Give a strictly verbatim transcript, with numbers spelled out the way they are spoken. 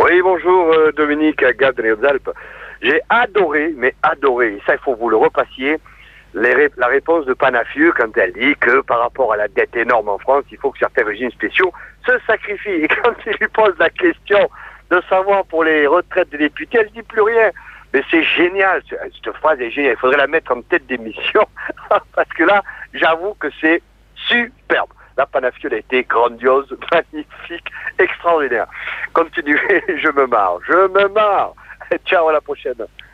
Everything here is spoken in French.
Oui, bonjour euh, Dominique, Gab de les Alpes. J'ai adoré, mais adoré, et ça il faut que vous le repassiez, les ré la réponse de Panafieux quand elle dit que par rapport à la dette énorme en France, il faut que certains régimes spéciaux se sacrifient. Et quand il lui pose la question de savoir pour les retraites des députés, elle dit plus rien. Mais c'est génial, cette phrase est géniale, il faudrait la mettre en tête d'émission, parce que là, j'avoue que c'est superbe. La Panafieux a été grandiose, magnifique, extraordinaire. Continuez, je me marre, je me marre. Ciao, à la prochaine.